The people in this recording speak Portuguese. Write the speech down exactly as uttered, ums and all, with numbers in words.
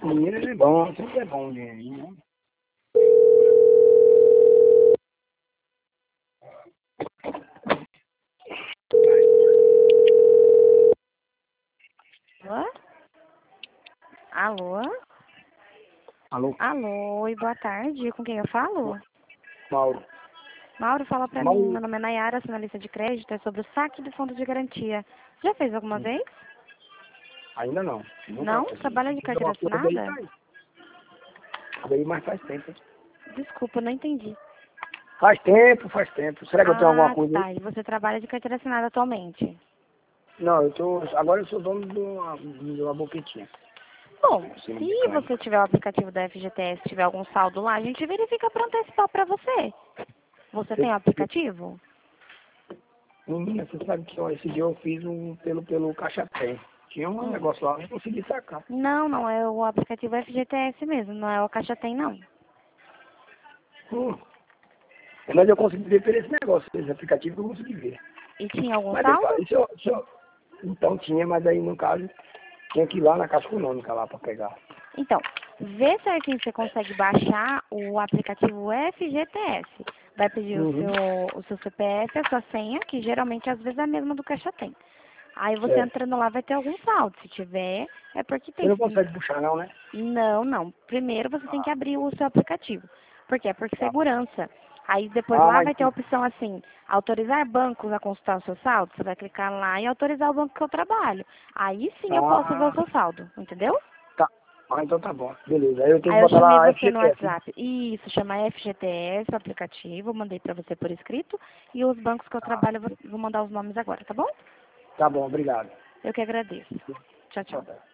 Dinheiro é bom, sempre é bom dinheirinho, né? Alô? Alô? Alô? Alô, oi, boa tarde. Com quem eu falo? Mauro. Mauro, fala pra mim. Mauro, Meu nome é Nayara, sou analista de crédito. É sobre o saque do fundo de garantia. Já fez alguma vez? ainda não. Nunca Não? fiz. Trabalha de Fiz uma carteira coisa aí, assinada? tá aí. Daí, mas faz tempo. Desculpa, não entendi. Faz tempo, faz tempo. Será que eu tenho alguma Ah, coisa aí? tá. E você trabalha de carteira assinada atualmente? Não, eu tô. Agora eu sou dono de uma, de uma boquetinha. Bom, Oficina se mecânica. você tiver o aplicativo da F G T S, tiver algum saldo lá, a gente verifica para antecipar para você. Você tem o Você- aplicativo? Menina, você sabe que ó, esse dia eu fiz um pelo, pelo Caixa Tem. Tinha um Hum. negócio lá, eu não consegui sacar. Não, não é o aplicativo F G T S mesmo, não é o Caixa Tem, não. Hum. Mas eu consegui ver por esse negócio, esse aplicativo eu consegui ver. E tinha algum Mas aí, saldo? isso, eu- isso, eu- então tinha, mas aí no caso tinha que ir lá na Caixa Econômica lá pra pegar. Então, vê certinho se você consegue baixar o aplicativo F G T S. Vai pedir o Uhum. seu, o seu C P F, a sua senha, que geralmente às vezes é a mesma do Caixa Tem. Aí você Certo. entrando lá vai ter algum saldo. Se tiver, é porque Você tem. não Você tem... consegue puxar não, né? Não, não. Primeiro você tem que Ah, abrir o seu aplicativo. Por quê? Por tá bom. segurança. Aí depois Ah, lá mas vai ter a opção assim, autorizar bancos a consultar o seu saldo. Você vai clicar lá e autorizar o banco que eu trabalho. Aí sim eu posso ver o ah, seu saldo, entendeu? tá. Ah, então tá bom. Beleza. Aí eu tenho que Aí eu botar chamei lá você no F G T S, né? WhatsApp. Isso, chama F G T S, o aplicativo, mandei pra você por escrito. E os bancos que eu Tá. trabalho, eu vou vou mandar os nomes agora, tá bom? Tá bom, obrigado. Eu que agradeço. Tchau, Tchau, tchau. tchau.